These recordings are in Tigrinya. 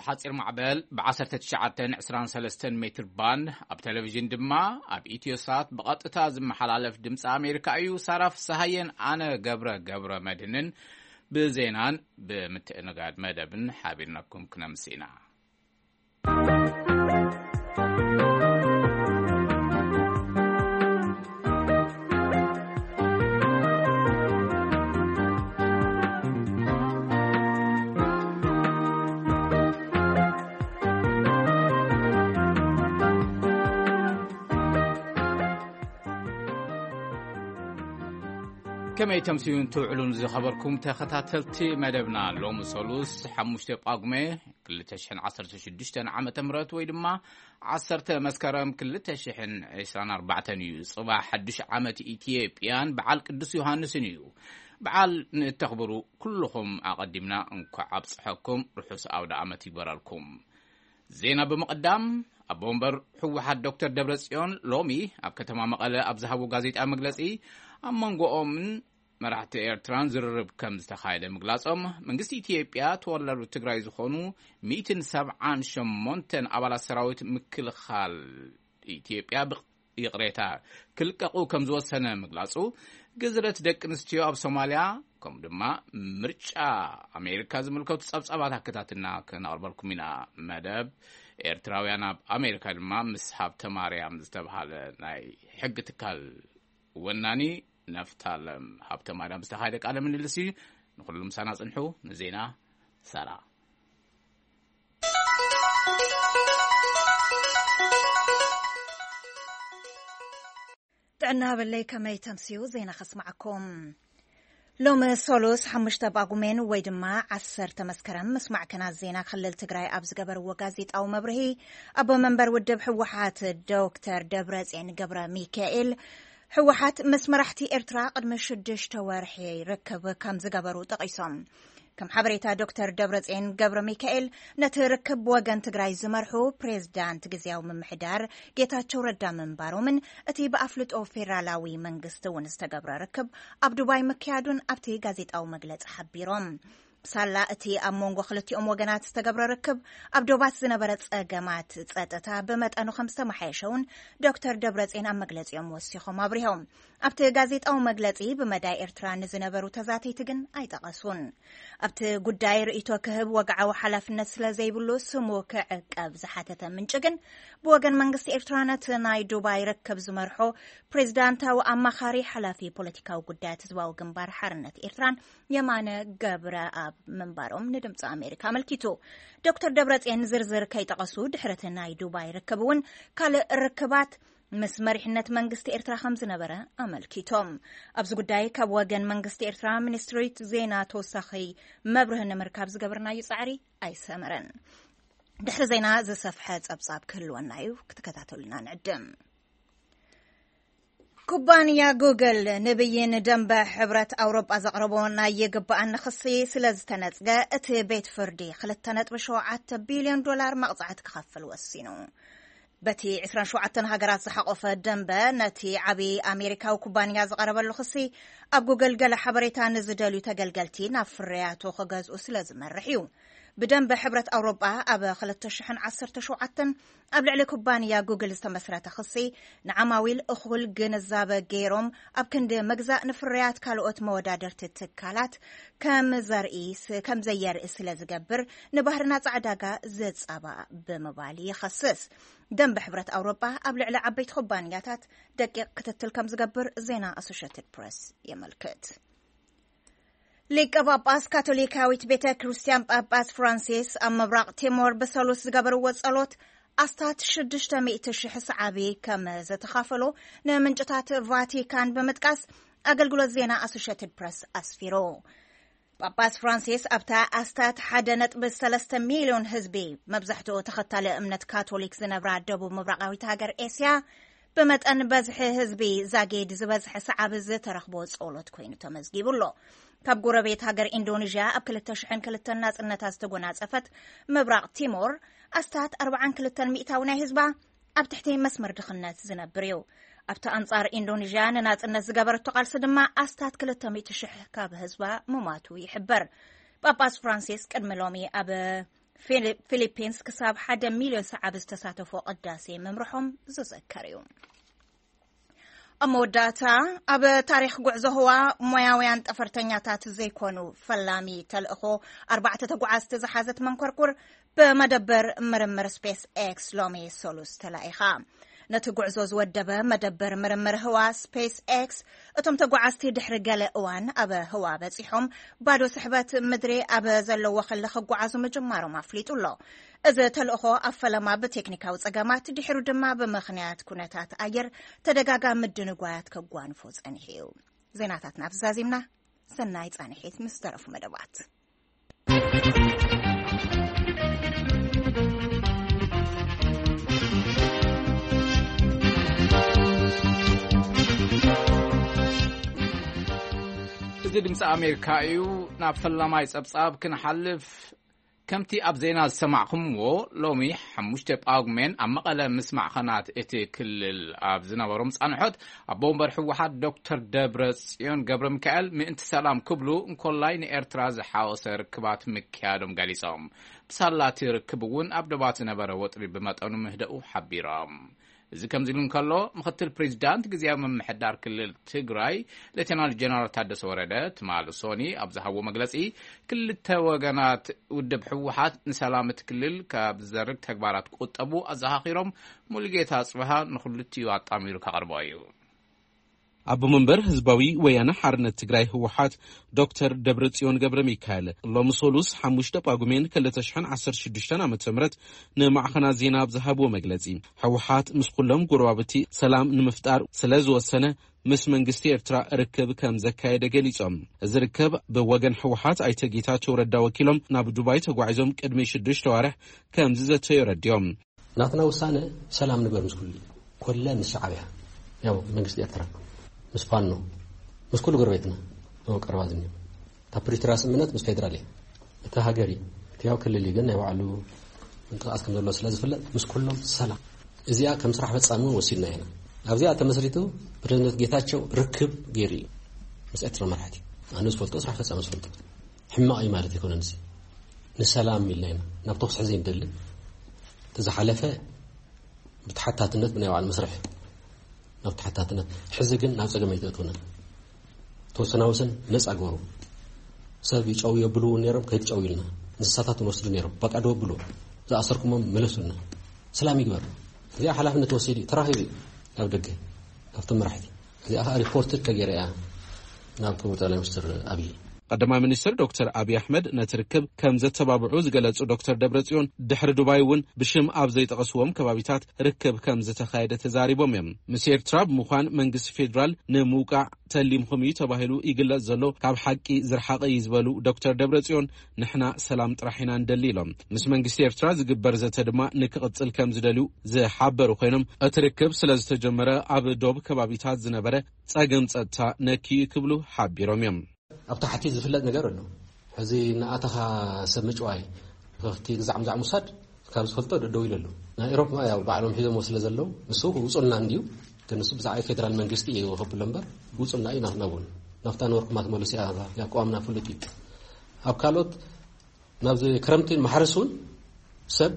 بحصير معبل ب1923 متر بان اب تلفزيون دما اب ايتيوسات بقطتا زمحلالف دمص امريكا ايو صرف سهين انا جبره مدنن بزينان بمتنقاد مدبن حابينكم كنمسينا كما يتمسيون تعلن زخبركم تخطاتلتي مدبنا لوم سولوس حمشت باغمه كل تشحن 16 عام تمرت ويدما 10 مسكرم كل تشحن 24 يو صباح حدش عامه ايثيوبيان بعال قدس يوحنس نيو بعال نتخبروا كلكم اقدمنا انكم ابصحكم رحس اود عامه يبرالكم زينه بمقدام ابومبر حوحات دكتور دبرصيون لومي اب كتما مقاله ابزحو غازيطا مغلصي امنغوم مرحت ايرتران زرب كم استخايله مغلاصم منግስት ኢትዮጵያ ተወለዱ ትግራይ ዝኾኑ 178 አባላት ሰራዊት ምክልኻል ኢትዮጵያ ይቅሬታ ክልቀቁ ከም ዝወሰነ መግላጹ ግዝረት ደቅንስትዮ ኣብ ሶማሊያ ከም ድማ ምርጫ አሜሪካ ዝምልከቱ ጸብጸባት አከታትና ከናርበልኩም ኢና መደብ ኤርትራውያን ኣብ አሜሪካ ድማ ምስ ሀብተ ማርያም ዝተባሃለ ናይ ሕግ ትካል ወናኒ نفتالم هابت مادام استخايده قال من لسي نخلهم سنه صنحو نزينا سارا تعنا بالله كما يتمسيو زينا خصمعكم لوم سولوس حمشت باغومين ويدما 10 تمسكرم مسمع كنا زينا خلل تግራይ ابز جبر وغازيط او مبرهي ابو منبر ودب حوحات دكتور دبرصين جبر ميكائيل حوحات مسمرحتي إرترا قدم شدش توارحي ركب كم زقبرو تقيسهم كم حبريتا دكتور دبرصين جبر ميكائيل نتركب وغن تግራይ زمرحو بريزيدنت غزياو ممحدار ጌታቸው ረዳ መንባሮ ምን እቲ በአፍልጦ ፌደራላዊ መንግስት ወንስተገብረ ረክብ ኣብ ዱባይ መካያዱን ኣብቲ ጋዜጣው መግለጽ ሓቢሮም ሳላ እቲ አሞንጎ ክልቲኦም ወገናት ዝተገብረ ረክብ ኣብ ዶባት ዝነበረ ጸገማት ጸጥታ በመጠኑ 5 ማሐሸውን ዶክተር ደብረጽዮን ኣብ መግለጽዮም ወሲኾም አብሪሆም ኣብቲ ጋዜጣው መግለጺ በመዳይ ኤርትራ ንዝነበሩ ተዛተይቲ ግን አይጠቀሱን ኣብቲ ጉዳይ ርእይቶ ክህብ ወግዓው ሓላፍነት ስለዘይብሉ ስሙ ክዕቀብ ዝሓተተ ምንጭ ግን በወገን መንግስት ኤርትራነት ናይ ዱባይ ረክብ ዝመርሖ ፕሬዝዳንታዊ አማኻሪ ሓላፊ ፖለቲካዊ ጉዳያት ህዝባዊ ግንባር ሓርነት ኤርትራን የማነ ገብረ منبارهم ندمت أمريكا ملكيتو دكتور دبرصين زرزر كي تقصو دحرة ناي دبي ركبون كال الركبات مسمرحنة منغست إرترا خمز نبرة أملكيتهم أبزو قداي كابواغن منغست إرترا منستريت زينا توساخي مبرهن مركب زقبرنا يسعري أي سمرن دحر زينا زي صفحات أبصاب كل ونايو كتكتاتو لنا نعدم كوبانيا جوجل نبيين دنب حبرة أوروبا زقربونا يقبأن خصي سلازتنتقى اتي بيت فردي خلتنت بشوعات $1 بليون مقطعت كخفل والسينو بتي 20 شوعتن هاجرات زحقوف دنب نتي عبي أمريكا وكوبانيا زقرب اللخصي أب جوجل قال حبريتان زدالو تقلقلتي نافرياتو خغاز وسلاز مرحيو بدنب حبرة أوروبا أب 13 شوعتن قبل على كوبانيا جوجل استمسرت خصي نعماويل أخول جنزابة جيروم أب كند مجزاء نفريات كالوت مودادر تتكالات كم زرئيس كم زيار إسلا زجبر نبهرنا صعداقة زيت أبا بمبالي خصص دنب حبرة أوروبا قبل على عبيت كوبانياتات دقيق كتتل كم زجبر زينا أسوشيتد بريس يملكت ليك باباس كاثوليكاويت بيتا كريستيان باباس فرانسيس أما براق تيمور بسالوس زجبر وصالوت أستات 600,000 سعابي كما زتخافلو نمنجتات فاتيكان بمتقاس أقلقلو زينا أسوشيتد بريس أسفيرو باباس فرانسيس أبتا أستات 1.3 مليون هزبي مبزحتو تخطى لأمنة كاثوليك زنبرا دبو مبرقاويت هاجر إسيا بمتأن بزح هزبي زاقيد زبزح سعاب زترخبو صولوت كوينو تمزقيبولو كاب قربيت هاجر إندونيسيا أبكلت شحن كلت الناس النتاز تقونات أفت مبرق تيمور أستات 4 كلتن 200 هزبا أبتحتي مسمر دخلنات زنبريو أبتا أنصار إندونيسيا ناس الناس زقابر التقال صدما أستات كلتن 100 شح كاب هزبا مماتو يحبر باباس فرانسيس كرملومي أب ፊሊፒንስ ክሳብ 1 ሚልዮን ሰዓብ ዝተሳተፉ ቅዳሴ መምርሖም ዝዝከር እዩ ኣመወዳታ ኣብ ታሪክ ጉዕዞ ህዋ ሞያውያን ጠፈርተኛታት ዘይኮኑ ፈላሚ ተልእኾ 4 ተጓዓዝቲ ዝሓዘት መንኮርኩር በመደበር ምርምር ስፔስ ኤክስ ሎሚ ሶሉስ ተላኢኻ ነቲ ጉዕዞ ዝወደበ መደበር ምርምር ህዋ ስፔስ ኤክስ እቶም ተጓዓዝቲ ድሕሪ ገለ እዋን ኣብ ህዋ በፂሖም ባዶ ስሕበት ምድሪ ኣብ ዘለዎ ክሊ ክጓዓዙ ምጅማሮም ኣፍሊጡሎ እዚ ተልእኾ ኣብ ፈለማ ብቴክኒካዊ ፀገማት ድሕሩ ድማ ብምኽንያት ኩነታት ኣየር ተደጋጋሚ ምድንጓያት ከጓንፎ ፀኒሑ እዩ ዜናታትና ብዛዚምና ሰናይ ጻንሒት ምስ ተረፉ መደባት እዚ ድምፂ ኣሜሪካ እዩ ናብ ፈላማይ ፀብጻብ ክንሓልፍ ከምቲ ኣብ ዜና ዝሰማዕኹምዎ ሎሚ 5 ጳጉሜን ኣብ መቐለ ምስ ማዕኸናት እቲ ክልል ኣብ ዝነበሮም ጻንሖት ኣቦ ወንበር ሕወሓት ዶክተር ደብረጽዮን ገብረ ሚካኤል ምእንቲ ሰላም ክብሉ እንኮላይ ንኤርትራ ዝሓወሰ ርክባት ምክያዶም ገሊፆም ብሳላቲ ርክብ እውን ኣብ ደባት ዝነበረ ወጥሪ ብመጠኑ ምህደኡ ሓቢሮም እዚ ከም ዝብሉ እንከሎ ምክትል ፕሬዚዳንት ግዚያዊ ምምሕዳር ክልል ትግራይ ሌተናል ጀነራል ታደሰ ወረደ ትማል ሶኒ ኣብ ዝሃቦ መግለጺ ክልተ ወገናት ውድብ ሕወሓት ንሰላም ክልል ካብ ዝዘርግ ተግባራት ቁጠቡ ኣዘኻኺሮም ሙሉጌታ ጽባህ ንኹልቲኡ ኣጣሚሩ ከቕርቦ እዩ አቦ መንበር ህዝባዊ ወያነ ሓርነት ትግራይ ህወሓት ዶክተር ደብረጽዮን ገብረ ሚካኤል ሎሚ ሶሉስ 5 ጳጉሜን 2016 ዓ.ም ንማዕኸና ዜና ብዝሃቦ መግለጺ ህወሓት ምስ ኩሎም ጎረባብቲ ሰላም ንምፍጣር ስለዝወሰነ ምስ መንግስቲ ኤርትራ ርክብ ከም ዘካየደ ገሊጾም እዚ ርክብ ብወገን ህወሓት ኣይተ ጌታቸው ረዳ ወኪሎም ናብ ዱባይ ተጓዒዞም ቅድሚ 6 ወርሕ ከም ዝዘተዩ ረድዮም ናትና ውሳነ ሰላም ንበር ምስ ኩሉ ንሻዕብያ ያው መንግስቲ ኤርትራ مسفانو مسكول غربيتنا هو قربازني تابريترا سمنت مس فيدرالي تا هاغري تياو كللي غنا يوعلو انتقاس كم زلو سلاز فلت مسكولهم سلام ازيا كم صراح بتصامو وسيلنا هنا ابزيا تمسريتو بريزيدنت ጌታቸው ركب غيري مس اترا مرحتي انا سفلتو صراح بتصامو سفلتو حماقي مالتي يكون انسي نسلام يلينا نبطوس حزين دل تزحلفه بتحتاتነት من يوعل مسرح نبت حتاتنا حزقن ناس أجمع يتأتونا توسناوسن ناس أجورو سبي جاوي بلو نيرم كيد جاويلنا نساتات نوصل نيرم بق أدو بلو إذا أصركم ملسونا سلامي جبر إذا حلاف نتوصلي تراهي أو دقة أفتم مرحلي إذا ريبورتر كجريئة نابكم تعالى مستر أبي قدما منستر دكتور أبي أحمد نتركب كم زت تبابعو زقلت دكتور دبرتيون دحر دبايون بشم أبزي تقصوهم كبابيتات ركب كم زت خايدة تزاريبهم يم مسير تراب مخان منجس فيدرال نموقع تليم خمي تباهلو يقل زلو كاب حقي زرحاق يزبلو دكتور دبرتيون نحنا سلام طرحنا ندليلهم مس منجس تراب زقبر زت دما نكقصل كم زدلو زي حابرو خينم اتركب سلاز تجمره أب دوب كبابيتات زنبره صاقم صتا نكي كبلو حابيرهم يم أبتا حتى زفلت نجار له هذه نأتها سمج واي ففتي زعم مصاد كان سفلته دويل له إيروب ما يا بعلم حيزم وصل زلوا مسوق وصلنا عنديو كنسب زعيم فدرال منجستي وخب لمبر وصلنا أي نبون نفتان ورق ما تملسي هذا يا قوامنا فلتي أبكالوت نبذ كرمتين محرسون سب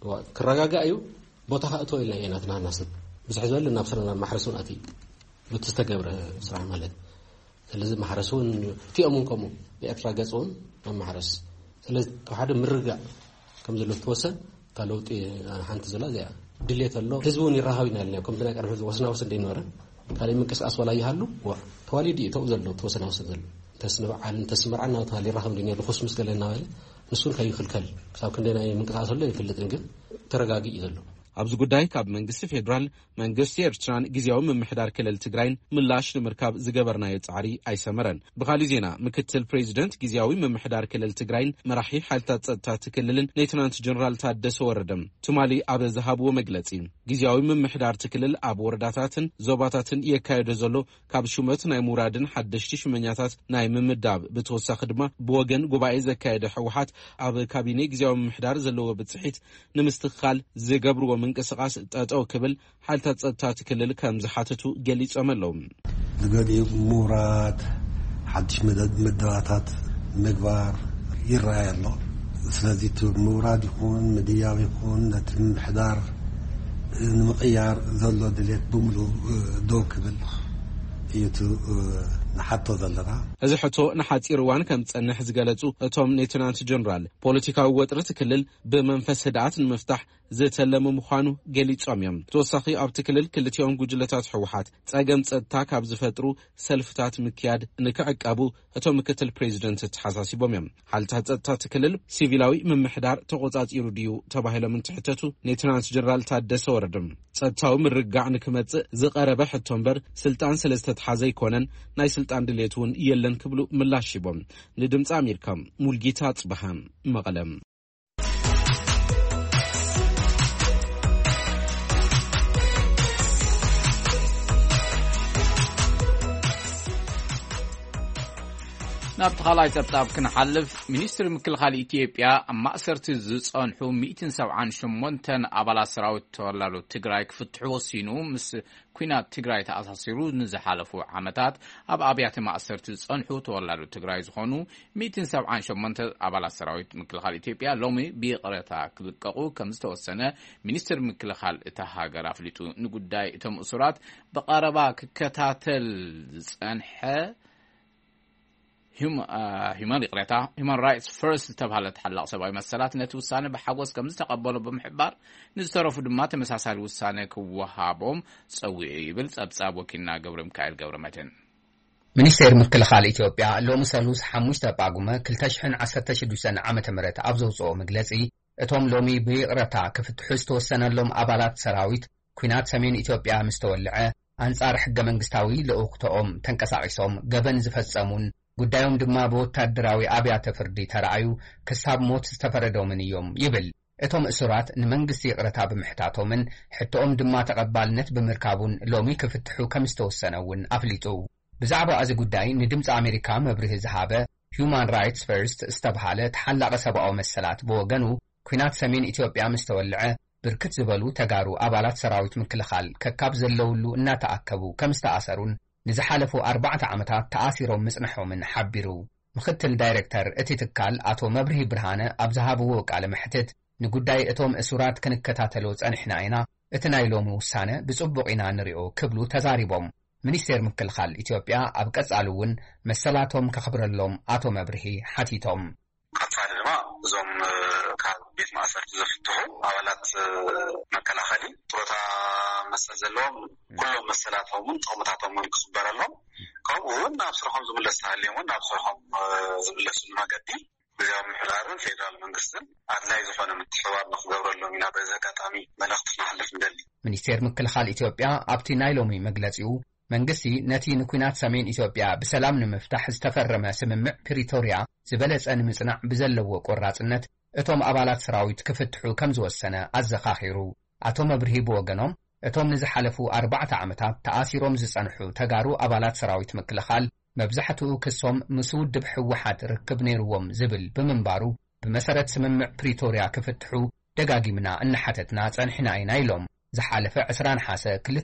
وكرجاء أيو بطها أتوه إلى هنا تنها الناس بس حزول لنا بصرنا محرسون أتي بتستجبر صراحة مالد ስለዚህ ማህረሱን ቲኦሙንከሙ በኤርትራ ገጾን ማህረስ ስለዚህ ተሓደ ምርጋ ከም ዘሎ ተወሰን ካልኦት ሓንቲ ዘላ ዚያ ድሌት ኣሎ ህዝቡን ይራሃዊና ያለ ከምተና ቀር ህዝቡ ወስና ወሰን ደይኖረ ካለ ምንቅስ አስወላ ይሃሉ ተዋሊዲ ተው ዘሎ ተወሰና ወሰን ዘሎ ተስነባዓን ተስመርዓና ታሊ ይራሃም ደይኖረ ኹስ መስገለና ባለ ንሱን ከይኽልከል ሳብ ክንደና ምንቅሳስ ኣሎ ይፍልጥ ግን ተረጋጊ ይዘሎ أبز قداي كاب منجست فيدرال منجست إرتران جزياو من محدار كلل تجرين ملاش لمركب زجبرنا يتعري أي سمرن بخالي زينا مكتل بريزيدنت جزياوي من محدار كلل تجرين مراحي حالتات تتكللن ليتنانت جنرال تادس وردم تمالي أب ذهب ومجلتين جزياوي من محدار تكلل أب ورداتاتن زوباتاتن يكايد زلو كاب شومت ناي مرادن حدشتش منياتات ناي من مداب بتوسع خدمة بوجن جبائز كايد حوحات أب كابيني جزياوي من محدار زلو بتصحيت نمستخال زجبرو منقسقاس تاتو كبل حالتات تصتا كلل كم زحاتتو جليص املهم دغدي مراد حدش مدواتات مغبار يرايالو ስለዚህ ምውራድ ይኹን ምድያው ይኹን ነቲ ምሕዳር ንምቕያር ዘሎ ድሌት ብምሉእ ደው ክብል እዩ ንሓቶ ዘለና እዚ ሕቶ ንሓፂር እዋን ከም ፀንሕ ዝገለጹ እቶም ሌተናንት ጀነራል ፖለቲካዊ ወጥረት ክልል ብመንፈስ ህድኣት ንምፍታሕ ዝተለመ ምዃኑ ገሊጾም እዮም። ተወሳኺ ኣብቲ ክልል ክልቲኦም ጉጅለታት ሕወሓት ፀገም ፀጥታ ካብ ዝፈጥሩ ሰልፍታት ምክያድ ንክዕቀቡ እቶም ምክትል ፕሬዚደንት ተሓሳሲቦም እዮም። ሓልታት ፀጥታ እቲ ክልል ሲቪላዊ ምምሕዳር ተቆጻጺሩ ድዩ ተባሂሎም እንትሕተቱ ሌተናንት ጀነራል ታደሰ ወረደም ፀጥታዊ ምርጋዕ ንክመጽእ ዝቐረበ ሕቶ እምበር ስልጣን ስለዝተተሓዘ ይኮነን ናይ ስልጣን ድሌት እውን የለን ክብሉ ምላሽ ሂቦም። ንድምፂ ኣሜሪካ ሙልጌታ ጽባህ መቐለም። ናብ ተኻላይ ፀብጻብ ክንሓልፍ ሚኒስትሪ ምክልኻል ኢትዮጵያ ኣብ ማእሰርቲ ዝጸንሑ 178 ኣባላት ሰራዊት ተወላሉ ትግራይ ክፍትሑ ወሲኑ ምስ ኩናት ትግራይ ተኣሳሲሩ ንዝሓለፉ ዓመታት ኣብ ኣብያተ ማእሰርቲ ዝጸንሑ ተወላሉ ትግራይ ዝኾኑ 178 ኣባላት ሰራዊት ምክልኻል ኢትዮጵያ ሎሚ ብቕረታ ክልቀቑ ከም ዝተወሰነ ሚኒስትሪ ምክልኻል እታ ሃገር ኣፍሊጡ ንጉዳይ እቶም እሱራት ብቐረባ ክከታተል ዝጸንሐ Human Rights First ተባህለት ሓላቕ ሰብኣዊ መሰላት ነቲ ውሳነ ብሓጎስ ከም ዝተቐበሎ ብምሕባር ንዝተረፉ ድማ ተመሳሳሊ ውሳነ ክወሃቦም ፀዊዑ ይብል ፀብጻብ ወኪልና ገብረ ሚካኤል ገብረ መድህን። ሚኒስቴር ምክልኻል ኢትዮጵያ ሎሚ ሰሉስ 5 ጳጉመ 2016 ዓመተ ምህረት ኣብ ዘውፅኦ መግለጺ እቶም ሎሚ ብቕረታ ክፍትሑ ዝተወሰነሎም ኣባላት ሰራዊት ኩናት ሰሜን ኢትዮጵያ ምስ ተወልዐ ኣንጻር ሕገ መንግስታዊ ልኡኽቶኦም ተንቀሳቒሶም ገበን ዝፈጸሙን ጉዳዮም ድማ በወታደራዊ ኣብያተ ፍርዲ ተረኣዩ ክሳብ ሞት ዝተፈረዶምን እዮም ይብል። እቶም እሱራት ንመንግስቲ ይቕረታ ብምሕታቶምን ሕቶኦም ድማ ተቐባልነት ብምርካቡን ሎሚ ክፍትሑ ከም ዝተወሰነውን ኣፍሊጡ። ብዛዕባ እዚ ጉዳይ ንድምፂ ኣሜሪካ መብርሂ ዝሃበ Human Rights First ዝተባሃለ ተሓላቐ ሰብኣዊ መሰላት ብወገኑ ኩናት ሰሜን ኢትዮጵያ ምስ ተወልዐ ብርክት ዝበሉ ተጋሩ ኣባላት ሰራዊት ምክልኻል ከካብ ዘለውሉ እናተኣከቡ ከም ዝተኣሰሩን ንዝሓለፉ 4 ዓመታት ተኣሲሮም ምጽንሖምን ሓቢሩ። ምክትል ዳይሬክተር እቲ ትካል ኣቶ መብርሂ ብርሃነ ኣብ ዝሃብዎ ቃለ መሕትት ንጉዳይ እቶም እሱራት ክንከታተሎ ጸኒሕና ኢና፣ እቲ ናይ ሎሚ ውሳነ ብጽቡቕ ኢና ንሪኦ ክብሉ ተዛሪቦም። ሚኒስቴር ምክልኻል ኢትዮጵያ ኣብ ቀጻሉ እውን መሰላቶም ከኽብረሎም ኣቶ መብርሂ ሓቲቶም። ቀጻሊ ድማ እዞም ካብ ቤት ማእሰርቲ ዘፍትሑ ኣባላት መከላኸሊ ጥሮታ መሰል ዘለዎም ኩሎም መሰላቶምን ጥቕምታቶምን ክኽበረሎም ከምኡውን ናብ ስርሖም ዝምለስ ተሃልዮም ናብ ስርሖም ዝምለሱሉ መገዲ ግዝያዊ ምሕዳርን ፌደራል መንግስትን ኣድላይ ዝኾነ ምትሕብባር ንኽገብረሎም ኢና በዚ ኣጋጣሚ መልእኽቲ ክነሕልፍ ንደሊ። ሚኒስቴር ምክልኻል ኢትዮጵያ ኣብቲ ናይ ሎሚ መግለጺኡ መንግስቲ ነቲ ንኩናት ሰሜን ኢትዮጵያ ብሰላም ንምፍታሕ ዝተፈረመ ስምምዕ ፕሪቶሪያ ዝበለጸ ንምጽናዕ ብዘለዎ ቆራጽነት እቶም ኣባላት ሰራዊት ክፍትሑ ከም ዝወሰነ ኣዘኻኺሩ። ኣቶ መብርሂ ብወገኖም እቶም ንዝሓለፉ 4 ዓመታት ተኣሲሮም ዝጸንሑ ተጋሩ ኣባላት ሰራዊት ምክልኻል መብዛሕትኡ ክሶም ምስ ውድብ ሕወሓት ርክብ ነይርዎም ዝብል ብምንባሩ ብመሰረት ስምምዕ ፕሪቶሪያ ክፍትሑ ደጋጊምና እናሓተትና ጸንሕና ኢና ኢሎም። ዝሓለፈ 20 ነሓሰ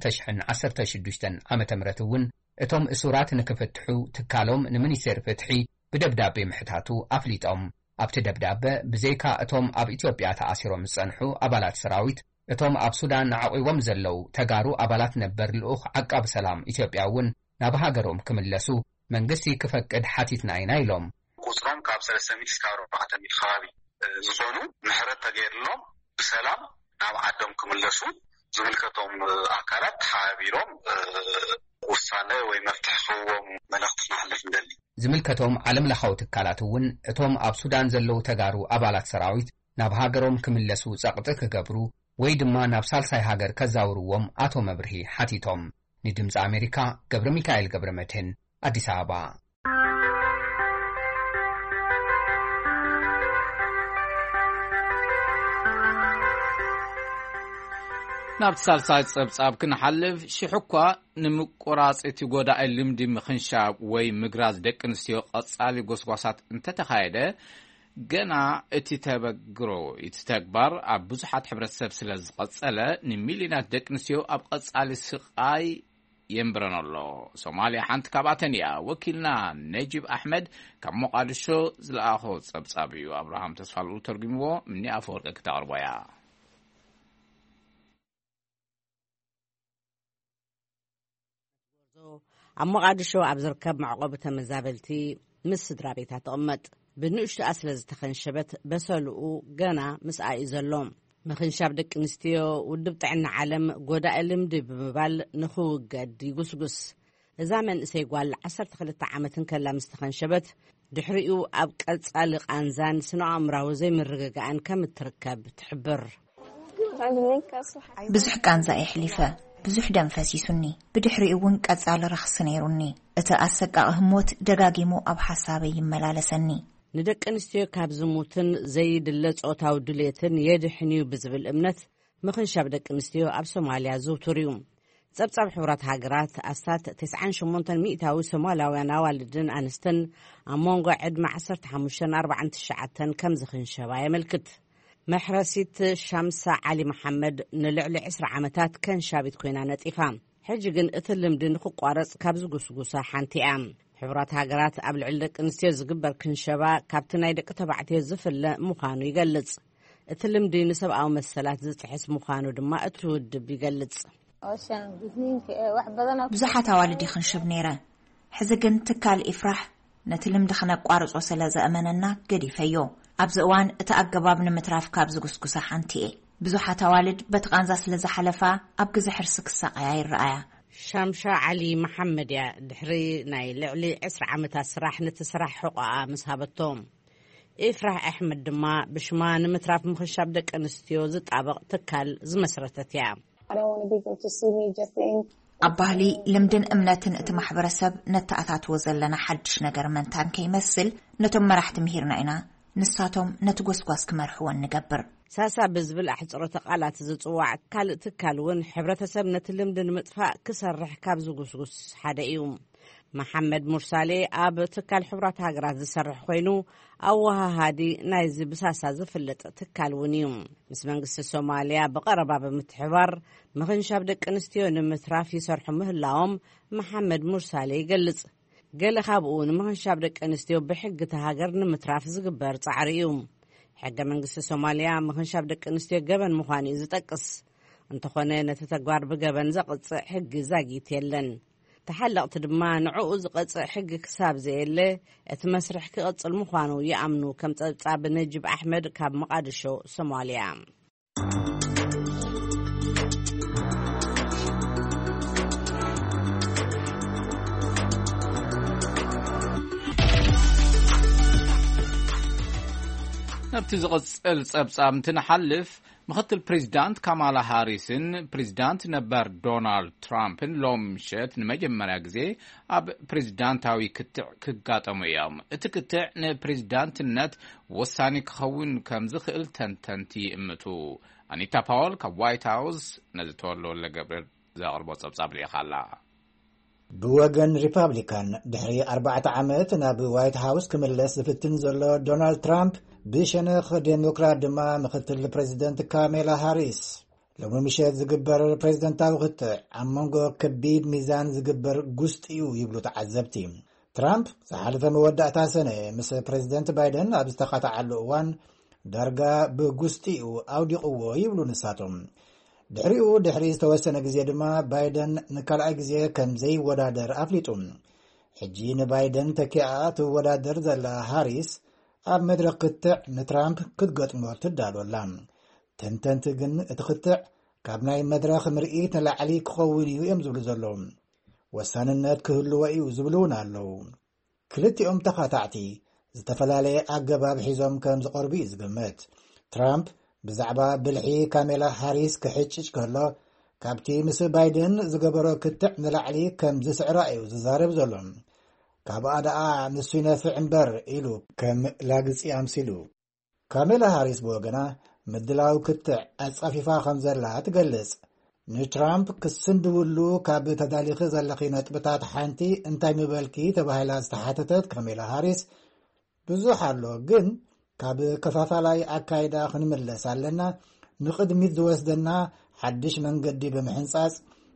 2016 ዓመተ ምህረት እውን እቶም እሱራት ንክፍትሑ ትካሎም ንሚኒስቴር ፍትሒ ብደብዳቤ ምሕታቱ ኣፍሊጦም። ኣብቲ ደብዳቤ ብዘይካ እቶም ኣብ ኢትዮጵያ ተኣሲሮም ዝጸንሑ ኣባላት ሰራዊት እቶም ኣብ ሱዳን ዓቂቦም ዘለው ተጋሩ ኣባላት ነበር ልኡኽ ዓቃብ ሰላም ኢትዮጵያ እውን ናብ ሃገሮም ክምለሱ መንግስቲ ክፈቅድ ሓቲትና ኢና ኢሎም። ቁጽሮም ካብ 300 እስካብ 400 ከባቢ ዝኾኑ ምሕረት ተገይርሎም ብሰላም ናብ ዓዶም ክምለሱ ዝምልከቶም ኣካላት ሓቢሮም ውሳነ ወይ መፍትሒ ክህቦም መልእኽቲ ክነሕልፍ ንደሊ። ዝምልከቶም ዓለም ለኻዊ ትካላት እውን እቶም ኣብ ሱዳን ዘለው ተጋሩ ኣባላት ሰራዊት ናብ ሃገሮም ክምለሱ ጸቕጢ ክገብሩ ወይ ድማ ናብ ሳልሳይ ሃገር ከዛውርዎም ኣቶ መብርሂ ሓቲቶም። ንድምፂ ኣሜሪካ ገብረ ሚካኤል ገብረ መድህን ኣዲስ ኣበባ። ናብ ሳልሳይ ፀብጻብ ክንሓልፍ ሽሕኳ ንምቁራጽ እቲ ጎዳኢ ልምዲ ምኽንሻብ ወይ ምግራዝ ደቂ ኣንስትዮ ቀጻሊ ጎስጓሳት እንተተኻየደ ገና እቲ ተግባር ኣብ ብዙሓት ሕብረተሰብ ስለ ዝቐጸለ ንሚልዮናት ደቂ ኣንስትዮ ኣብ ቀጻሊ ስቃይ ينبرنالو صوماليا حنت كاباتنيا وكيلنا نجيب أحمد كم مقادشو زلآخو صبصابيو أبراهام تسفالو ترجمو مني أفورك كتاربايا ኣብ መቃድሾ ኣብ ዝርከብ ማዕቆብ ተመዛበልቲ ምስ ስድራ ቤታ ተቐመጥ ብንእሽቶ ኣስለ ዝተኸንሸበት በሰልኡ ገና ምስኣዩ ዘሎ ምኽንሻብ ደቂ ኣንስትዮ ውድብ ጥዕና ዓለም ጎዳኢ ልምዲ ብምባል ንኽውገድ ይጉስጉስ እዛ መንእሰይ ጓል 12 ዓመትን ከላ ምስ ተኸንሸበት ድሕሪኡ ኣብ ቀጻሊ ቃንዛን ስነ-ኣእምራዊ ዘይምርግጋእን ከም እትርከብ ትሕብር ብዙሕ ቃንዛ ይሕሊፈ ብዙሕ ደም ፈሲሱኒ ብድሕሪኡ እውን ቀጻሊ ረኽሲ ነይሩኒ እቲ ኣሰቃቂ ህሞት ደጋጊሙ ኣብ ሓሳበይ ይመላለሰኒ ንደቂ ኣንስትዮ ካብ ዝሙትን ዘይድለ ጾታዊ ድሌትን የድሕንዩ ብዝብል እምነት ምኽንሻብ ደቂ ኣንስትዮ ኣብ ሶማልያ ዝውቱር እዩ ጸብጻብ ሕብራት ሃገራት ኣስታት 98 ሚእታዊ ሶማላውያን ኣዋልድን ኣንስትን ኣብ መንጎ ዕድመ 15-49 ከም ዝኽንሸባ የመልክት محرسيت شمس علي محمد نلعلي 10 عامታት كنشابيت ኮይና ነጢፋ ሕጂ ግን እትልምድ ንኽቋረጽ ካብ ዝጉስጉሳ ሓንቲ እያ ሕብራት ሃገራት ኣብ ልዕሊ ደቂ ኣንስትዮ ዝግበር ክንሸባ ካብቲ ናይ ደቂ ተባዕትዮ ዝፍለ ምዃኑ ይገልጽ እትልምድ ንሰብኣዊ መሰላት ዝጥሕስ ምዃኑ ድማ እትውድብ ይገልጽ ብዙሓት ኣዋልድ ይኽንሽብ ነይረ ሕዚ ግን ትካል ኢፍራሕ ነቲ ልምዲ ክነቋርጾ ስለ ዘእመነና ገዲፈዮ ኣብዚ እዋን እቲ ኣገባብ ንምትራፍ ካብ ዝጉስጉሳ ሓንቲ እየ ብዙሓት ኣዋልድ በቲ ቃንዛ ስለ ዝሓለፋ ኣብ ግዜ ሕርሲ ክሳቀያ ይረኣያ ሻምሻ ዓሊ መሐመድ ያ ድሕሪ ናይ ልዕሊ 10 ዓመታት ስራሕ ነቲ ስራሕ ሕቆኣ ምስ ሃበቶም ኢፍራሕ ኣሕመድ ድማ ብሽማ ንምትራፍ ምኽንሻብ ደቂ ኣንስትዮ ዝጣበቕ ትካል ዝመስረተት እያ ኣብ ባህሊ ልምድን እምነትን እቲ ማሕበረሰብ ነተኣታትዎ ዘለና ሓድሽ ነገር መንታን ከይመስል ነቶም መራሕቲ ምሂርና ኢና ንሳቶም ነቲ ጎስጓስ ክመርሕዎ ንገብር ሳሳ ብዝብል ኣሕጽሮተ ቃላት ዝጽዋዕ ካልእ ትካል እውን ሕብረተሰብ ነቲ ልምዲ ንምጥፋእ ክሰርሕ ካብ ዝጉስጉስ ሓደ እዩ መሐመድ ሙርሳሌ ኣብ ትካል ሕብራት ሃገራት ዝሰርሕ ኮይኑ ኣወሃሃዲ ናይዚ ብሳሳ ዝፍለጥ ትካል እውን እዩ ምስ መንግስቲ ሶማልያ ብቐረባ ብምትሕባር ምኽንሻብ ደቂ ኣንስትዮ ንምትራፍ ይሰርሑ ምህላዎም መሐመድ ሙርሳሌ ይገልጽ ገለ ካብኡ ንምኽንሻብ ደቂ ኣንስትዮ ብሕጊ ሃገር ንምትራፍ ዝግበር ጻዕሪ እዩ ሕገ መንግስቲ ሶማልያ ምኽንሻብ ደቂ ኣንስትዮ ገበን ምዃኑ እዩ ዝጠቅስ እንተኾነ ነቲ ተግባር ብገበን ዘቕጽዕ ሕጊ ዛጊት የለን ተሓለቕቲ ድማ ንዕኡ ዝቐጽዕ ሕጊ ክሳብ ዘየለ እቲ መስርሕ ክቕጽል ምዃኑ ይኣምኑ ከም ጸብጻብ ነጅብ ኣሕመድ ካብ መቃድሾ ሶማልያ نبتي زغصل صبصام تنحلف مختل بريزيدانت كامالا هاريسن بريزيدانت نبر دونالد ترامبن لوم مشت نمجمريا غزي اب بريزيدانتاوي كغاطمو يوم اتكتع نبريزيدانتنت وساني كخون كم زخل تنتنتي امتو انيتا باول كوايت هاوس نزتولو لغبر زغربو صبصاب لي خالا بوغن ريبابليكان دحري 4 عامات ناب وايت هاوس كملس زفتن زلو دونالد ترامب بشنخ ديمقراط دما مختل بريزيدنت كاميلا هاريس لما مشات زغبر بريزيدنتاو خت عمونغو كبيد ميزان زغبر غوستيو يبلو تعذبتي ترامب صحالفه مودعتا سنه مس بريزيدنت بايدن ابستخاتا علوان درجا بغوستيو اوديقو يبلو نساتهم دحري توسنه غزي دما بايدن نكالع غزي كم زي ودادر افليطوم حجين بايدن تكيات ودادر زلا هاريس ኣብ መድረክ ክትዕ ንትራምፕ ክትገጥሞ ትዳሎላ ተንተንቲ ግን እቲ ክትዕ ካብ ናይ መድረክ ምርኢት ንላዕሊ ክኸውን እዩ እዮም ዝብሉ ዘለዎም ወሳንነት ክህልዎ እዩ ዝብሉን ኣለው ክልቲኦም ተኸታዕቲ ዝተፈላለየ ኣገባብ ሒዞም ከም ዝቐርቡ እዩ ዝግመት ትራምፕ ብዛዕባ ብልሒ ካሜላ ሃሪስ ክሕጭጭ ከሎ ካብቲ ምስ ባይደን ዝገበሮ ክትዕ ንላዕሊ ከም ዝስዕራ እዩ ዝዛረብ ዘሎ ካብ ኣዳኣ ንሱይነፍ ዕምበር ኢሉ ከም ላግጺ ኣምሲሉ ካሜላ ሃሪስ በወገና ምድላው ክትዕ ኣጻፊፋ ከም ዘላ ትገልጽ ንትራምፕ ክስንድውሉ ካብ ተዳሊኺ ዘለኺ ነጥብታት ሓንቲ እንታይ ምበልኪ ተባሂላ ዝተሓተተት ካሜላ ሃሪስ ብዙሕ ኣሎ ግን ካብ ከፋፋላይ ኣካይዳ ክንምለስ ኣለና ንቕድሚት ዝወስደና ሓድሽ መንገዲ ብምሕንጻጽ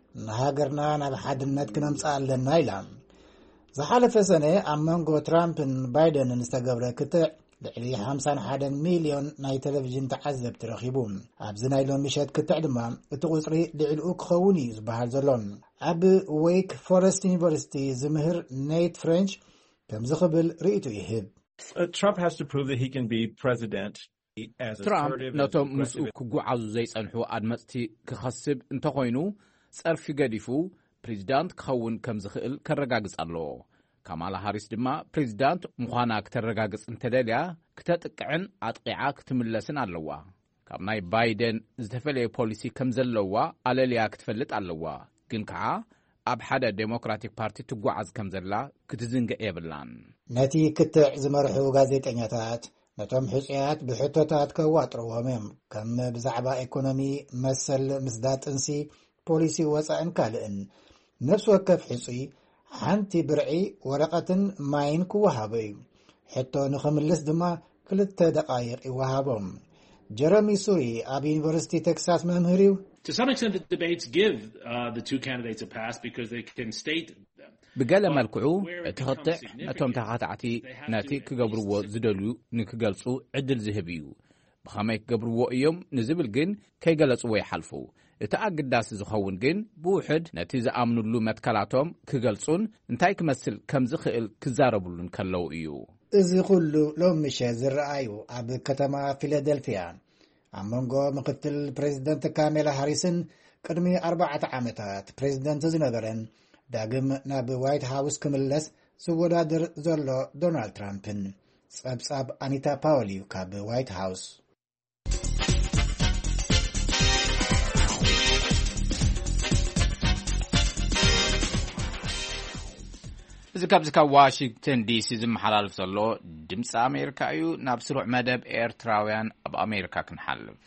ንሃገርና ናብ ሓድነት ክነምጽእ ኣለና ኢላ ዝሓለፈ ሰነ ኣብ መንጎ ትራምፕን ባይደንን ዝተገብረ ክትዕ ልዕሊ 51 ሚልዮን ናይ ቴሌቪዥን ተዓዘብቲ ረኺቡ ኣብዚ ናይ ሎሚ ምሸት ክትዕ ድማ እቲ ቁጽሪ ልዕልኡ ክኸውን እዩ ዝበሃል ዘሎ ኣብ ዌክ ፎረስት ዩኒቨርሲቲ ዝምህር ኔት ፍሬንች ከም ዝኽብል ርእይቱ ይህብ Trump has to prove that he can be president ትራምፕ ነቶም ምስኡ ክጓዓዙ ዘይጸንሑ ኣድመጽቲ ክኸስብ እንተኾይኑ ጸርፊ ገዲፉ ፕሬዚዳንት ክኸውን ከም ዝኽእል ከረጋግጽ ኣለዎ ካማላ ሃሪስ ድማ ፕሬዚዳንት ምዃና ክተረጋግጽ እንተደልያ ክተጥቅዕን ኣጥቂዓ ክትምለስን ኣለዋ ካብ ናይ ባይደን ዝተፈለየ ፖሊሲ ከም ዘለዋ ኣለልያ ክትፈልጥ ኣለዋ ግን ከዓ ኣብ ሓደ ዴሞክራቲክ ፓርቲ ትጓዓዝ ከም ዘላ ክትዝንግዕ የብላን ነቲ ክትዕ ዝመርሑ ጋዜጠኛታት ነቶም ሕጹያት ብሕቶታት ከዋጥርዎም እዮም ከም ብዛዕባ ኢኮኖሚ መሰል ምስዳጥንሲ ፖሊሲ ወፃእን ካልእን ነፍሲ ወከፍ ሕጹይ ሓንቲ ብርዒ ወረቐትን ማይን ክወሃቦ እዩ ሕቶ ንኽምልስ ድማ 2 ደቓይቕ ይወሃቦም ጀረሚ ሱሪ ኣብ ዩኒቨርሲቲ ቴክሳስ መምህር እዩ To some extent, the debates give the two candidates a pass because they can state them. ብገለ መልክዑ እቲ ኽትዕ ነቶም ተኻታዕቲ ነቲ ክገብርዎ ዝደልዩ ንክገልጹ ዕድል ዝህብ እዩ ብኸመይ ክገብርዎ እዮም ንዝብል ግን ከይገለጽዎ ይሓልፉ እቲ ኣገዳሲ ዝኸውን ግን ብውሕድ ነቲ ዝኣምኑሉ መትከላቶም ክገልጹን እንታይ ክመስል ከም ዝኽእል ክዛረቡሉን ከለው እዩ እዚ ኩሉ ሎሚ ምሸት ዝረኣዩ ኣብ ከተማ ፊላደልፊያ ኣብ መንጎ ምክትል ፕሬዚደንት ካሜላ ሃሪስን ቅድሚ 4 ዓመታት ፕሬዚደንት ዝነበረን ዳግም ናብ ዋይት ሃውስ ክምለስ ዝወዳደር ዘሎ ዶናልድ ትራምፕን ጸብጻብ ኣኒታ ፓውል እዩ ካብ ዋይት ሃውስ እዚ ካብዚ ካብ ዋሽንግተን ዲሲ ዝመሓላለፍ ዘሎ ድምፂ ኣሜሪካ እዩ ናብ ስሩዕ መደብ ኤርትራውያን ኣብ ኣሜሪካ ክንሓልፍ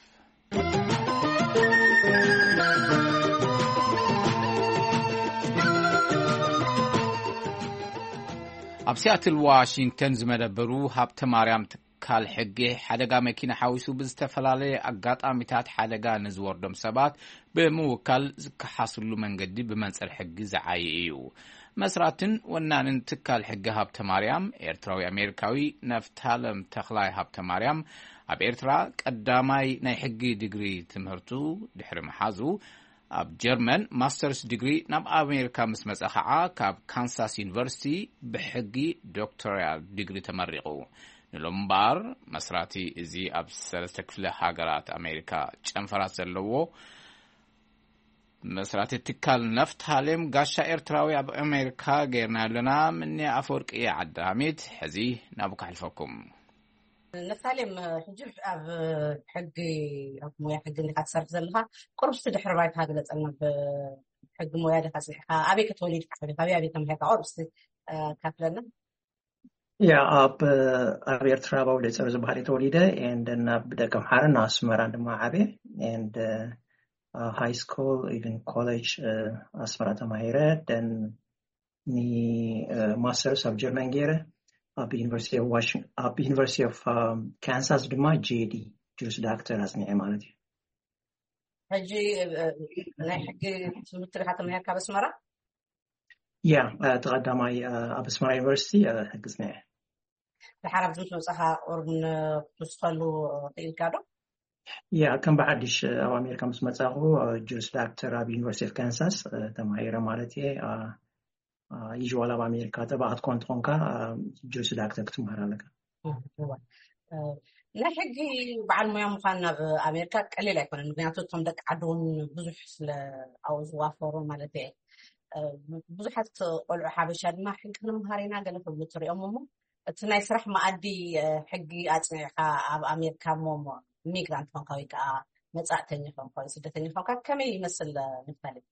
ኣብ ሲያትል ዋሽንግተን ዝመደበሩ ሃብተ ማርያም ትካል ሕጊ ሓደጋ መኪና ሓዊሱ ብዝተፈላለየ ኣጋጣሚታት ሓደጋ ንዝወርዶም ሰባት ብምውካል ዝከሓስሉ መንገዲ ብመንጽር ሕጊ ዝዓይ እዩ መስራትን ወናንን ትካል ሕጊ ሃብተ ማርያም ኤርትራዊ ኣሜሪካዊ ነፍታለም ተኽላይ ሃብተ ማርያም ኣብ ኤርትራ ቀዳማይ ናይ ሕጊ ዲግሪ ትምህርቱ ድሕሪ መሓዙ ኣብ ጀርመን ማስተርስ ዲግሪ ናብ ኣሜሪካ ምስ መጸ ኸዓ ካብ ካንሳስ ዩኒቨርሲቲ ብሕጊ ዶክተራል ዲግሪ ተመሪቑ ንሎም እምበር መስራቲ እዚ ኣብ 3 ክፍለ ሃገራት ኣሜሪካ ጨንፈራት ዘለዎ መስራቲ ትካል ነፍታለም ጋሻ ኤርትራዊ ኣብ ኣሜሪካ ገርና ኣለና ምንያ ኣፈወርቂ ዓዳሚት ሕዚ ናብ ካሕልፈኩም ነፍታለም ሕጅብ ኣብ ሕጊ ኣብ ሞያ ሕጊ ንካትሰርሕ ዘለኻ ቁርብቲ ድሕሪ ባይታ ገለጸልና ብሕጊ ሞያ ዲኻ ጽሒኻ ኣበይ ከተወሊድካ ኣበይ ተምሃርካ ቁርብቲ ካፍለና ኣብ ኤርትራ ባውሌ ፀር ዝበሃል ተወሊደ and ኣብ ደቀም ሓረን ኣስመራ ድማ ዓበ and high school even college asmara tamahire then ni masters of German gere at University of Washington at University of Kansas dma JD just doctor as ni imalati haji ናይ ሕጊ ትምህርቲ ከተማያ ካብ ኣስመራ ተቀዳማይ ኣብ ኣስመራ ዩኒቨርሲቲ ሕግዝና ብሓራብ ዝመጽኻ ኦርን ትስፈሉ ተይልካዶ ከም بعدش ኣብ ኣሜሪካ ምስ መጻኹ ጁስ ዳክተር ኣብ ዩኒቨርሲቲ ኦፍ ካንሳስ ተማሂረ ማለት ይጅዋል ኣብ ኣሜሪካ ተባዕት ኮንትሮንካ ጁስ ዳክተር ክትመሃር ኣለካ ናይ ሕጊ በዓል ሞያ ምዃን ናብ ኣሜሪካ ቀሊል ኣይኮነን ምክንያቱ እቶም ደቂ ዓዶውን ብዙሕ ስለ ኣብኡ ዝዋፈሩ ማለት ብዙሓት ቆልዑ ሓበሻ ድማ ሕጊ ክንምሃር ኢና ገለ ክብሉ ትሪኦም እሞ እቲ ናይ ስራሕ መኣዲ ሕጊ ኣጽኒዕካ ኣብ ኣሜሪካ ሞሞ ሚግራንት ኮንካዊ ካ መጻእተኛ ኮንካዊ ስደተኛ ኮንካ ከመይ ይመስል ንፍታለይ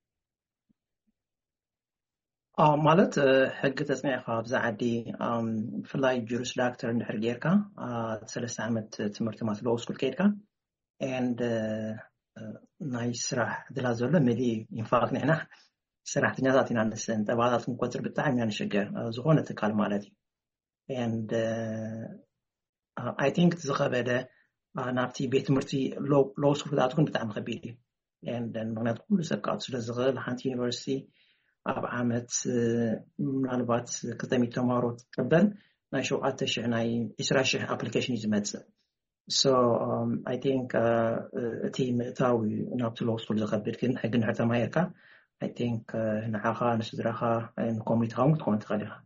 ማለት ሕጊ ተጽኒዕካ ኣብዛ ዓዲ ፍላይ ጁሪስ ዳክተር እንድሕር ጌርካ 3 ዓመት ትምህርቲ ማለት ሎው ስኩል ከይድካ and ናይ ስራሕ ድላ ዘሎ መሊ ኢንፋክት ንሕና ሰራሕተኛታት ኢና ንስን ተባላት እንቆጥር ብጣዕሚ ኢና ንሽገር ዝኾነ ትካል ማለት እዩ and I think ዝኸበደ ናብቲ ቤት ትምህርቲ ሎው ስኩል ዳትኩን ብጣዕሚ ከቢድ እዩ and then مغنات كل سكات سلزغل حانت يونيفرسيتي أب عامت معلومات كتامي تمارو تقبل ناشو عتش عناي إسراشه application يزمت so I think team تاوي نابتلو صل زغبر كن حقن حتى ما يركا I think نحاها نسدرها نقومي تقوم تكون تغليها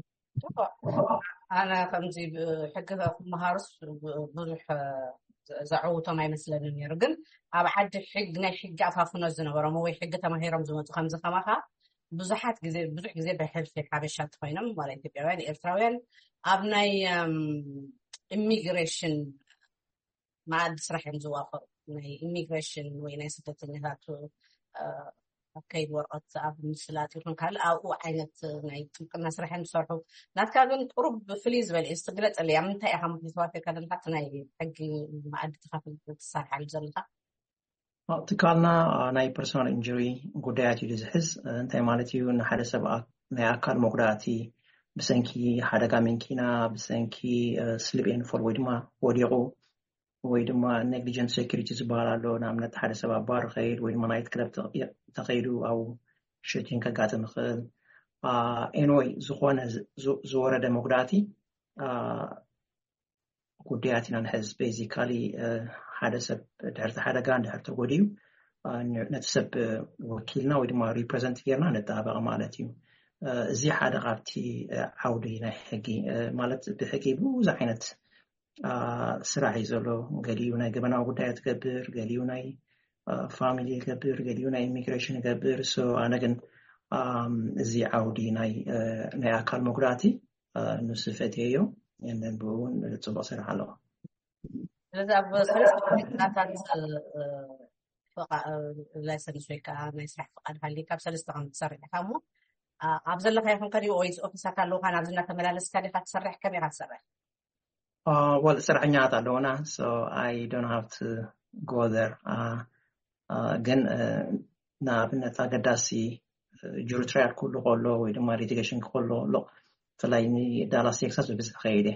أنا كمزي حقها مهارس بروح زعوته ما يمثلني نيرجن أبى حد حقنا حق عفافنا الزنبرة مو يحق تماهيرهم زمت خمسة خمسة بزحات جزء بزح جزء بحل في حبشات فينام ولا يتبعون إرتراويان أبناي immigration ما عاد صراحة مزوافر ناي immigration وين سبت النهاتو كيد ورقة أب مسلات يكون كهل أو عينة ناي الناس راح نصرحوا لا تكادون قرب فليز بالاستقلال اللي عملتها يا هم بتوافق كذا حتى ناي حق ما عاد تخاف تصارح على الجلطة تكالنا ناي personal injury قدراتي جزحز أنت مالتي ونحد سبعة ناي أكال مقدراتي بسنكي حدا منكينا بسنكي slip and fall ويدما وديقو ويدما negligent security زبالة نعمل حد سبعة بار غير ويدما نايت كلب تغيرو أو شتين كقات مخل anyway زخوان زورة ديمقراطي قدراتي نحز basically حدا سب دهرت حدا كان دهرت قديو نتسب وكيلنا ويدما represent كيرنا نتابع مالتيو زي حدا غابتي عودي نحكي مالت بحكي بوز عينت سراحي زلو قاليونا قبنا وقدايا تقبر قاليونا فاميلي تقبر قاليونا immigration تقبر سو أنا كن زي عودي ناي أكال مقراتي نصفتيو يعني بقول تبصر على لذا بسلسلة لا يسنشويكا نيسرح فقد هالي كابسل استغام تسرح كامو أبزل لك يكون كريو أويز أوفيسا كالو كان أبزلنا تملالس كالي تسرح كمي غتسرح well سرحنيات ألونا so I don't have to go there again نابن تاقداسي جورو تريال كله قولو ويدما ريتيكيشن كله لو فلايني دالاس يكساس بس خيري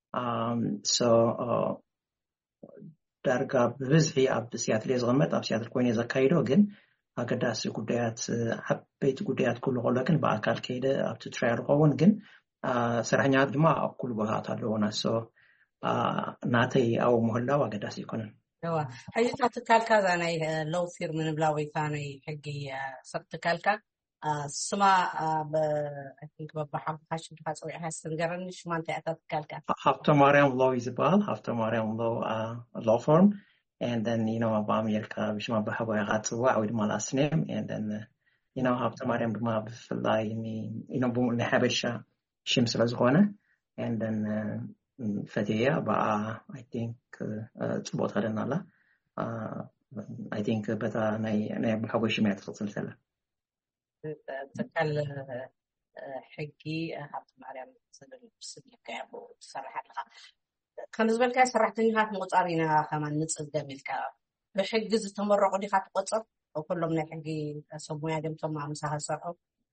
so درجة بزحي أب سياتل يزغمت أب سياتل كوين يزكايدو again أقداسي قديات حبيت قديات كله قولو لكن بأكال كيدا أب تتريال قوون again سرحنيات جماعة كل بهات ألونا so ناتي أو مهلا وقداسي يكونن ايوه حيث تكالكا زاني لو ثير من بلاوي ثاني حقي صرت تكالكا سما think بحب حاش بحاس أو هستنجرني شو ما أنت أتكالكا هفتا مريم لو يزبال هفتا مريم لو law firm and then بعميلكا بش ما بحب يغاتوا أو يدمال أسنيم and then هفتا مريم بما بفلاي بمو نحبش شمس لزغونة and then فتية بقى I think تبوت هذا لا I think بتا ناي بحاول شيء ما يتصل سلا تكال حقي هات مريم سبب كابو صراحة كان بالنسبة لك صراحتني هات مقطعينا كمان نتصدق ملك بحق جزء تمرق ودي هات قطر أو كلهم من حقي سمويا دمتم مع مساحة صرعوا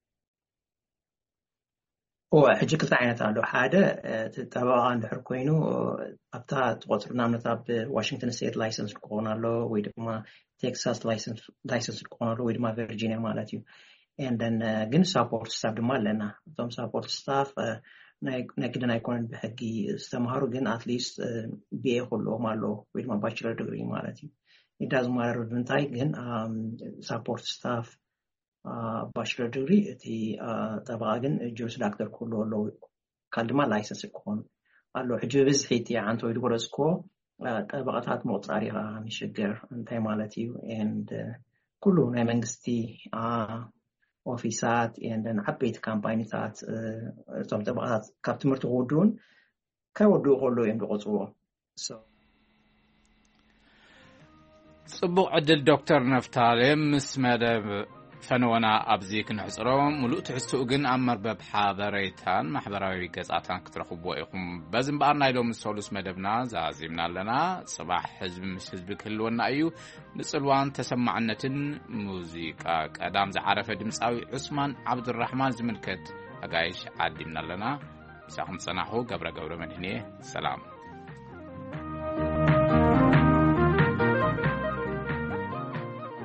حجة كل عينة له حاجة تتابع عند حركينه أبتها تقطرنا من تاب واشنطن ستيت لايسنس كونا له ويدما تكساس لايسنس كونا له ويدما فيرجينيا مالتيو and then جن support staff دمالنا تام support staff نقدر نكون بحقي استمهارو جن at least بيأخذ ماله ويدما bachelor degree مالتيو it doesn't matter بنتاي جن support staff bachelor degree تي تباعن جوز دكتور كله لو كلمة لايسنس يكون قالوا حجوز حيتي عن تويد ورسكو تبعتها موطاريها مشجر انتي مالتي and كله نمنجستي أوفيسات and حبيت كامباينات تبعتها كابتمر تغودون كودو كله يمدقوا صبوا عدل دكتور نفتالي مس مدى فنونا أبزيك نحصرهم ملؤ تحسوا جن أمر بحضريتان محضراوي قصاتان كترخبوا إيكم بزن بقرنا يلوم السولوس مدبنا زازيمنا لنا صباح حزب مش حزب كلونا أيو نسألوان تسمعنتن موسيقى قدام زعرفة دمساوي عثمان عبد الرحمن زملكت أقايش عاديمنا لنا مساهم صناحو قبر من هنا سلام